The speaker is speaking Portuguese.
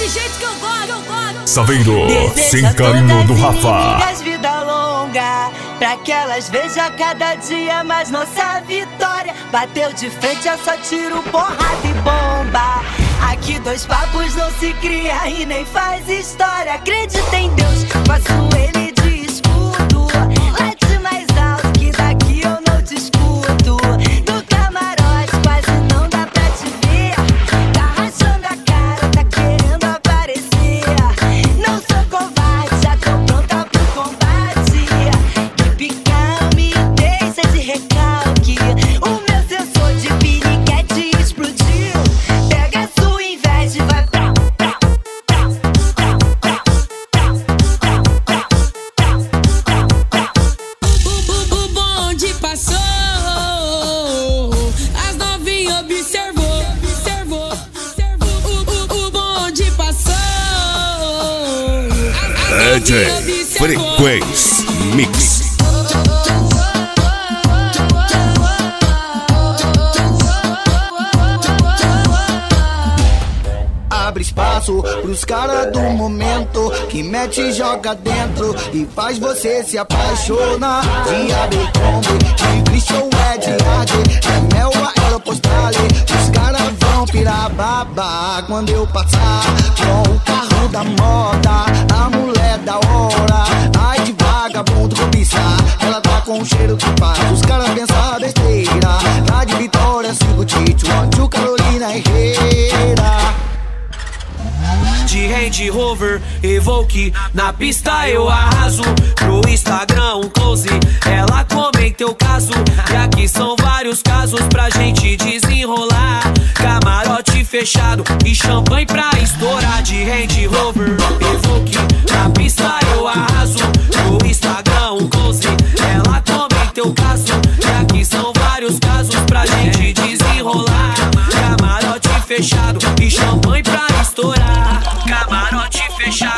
desse jeito que eu gosto. Saveiro, sem carinho do Rafa. Amigas, vida longa, pra que elas vejam cada dia mais nossa vitória. Bateu de frente, é só tiro, porrada e bomba. Aqui dois papos não se cria e nem faz história. Acredita em Deus, faço ele de escudo. Late mais alto que daqui eu não te escuto. No camarote quase não dá pra te ver. Tá rachando a cara, tá querendo aparecer. Não sou covarde, já tô pronta pro combate. Que picão me deixa de recalque. O meu sensor de piniquete explodiu. Pega a sua inveja e vai pra O bonde passou, as novinhas observou. O bonde passou, as DJ novinhas observou. Frequência Mix. Abre espaço pros caras do momento que mete e joga dentro e faz você se apaixonar. De Abercrombie, de Christian Ed, de Mel Aeropostale. Os caras vão pirar babá quando eu passar com o carro da moda, a mulher da hora. Ai de vagabundo cobiçar, ela tá com o cheiro que faz os caras pensar besteira. Lá de Vitória, sigo Tito, Antio, Carolina Herrera. De Range Rover, Evoque, na pista eu arraso. Pro Instagram um close, ela comenta o caso. E aqui são vários casos pra gente desenrolar. Camarote fechado e champanhe pra estourar. De Range Rover, Evoque, na pista eu arraso. Pro Instagram um close, ela comenta o caso. E aqui são vários casos pra gente desenrolar. Camarote fechado e champanhe pra estourar. Camarote fechado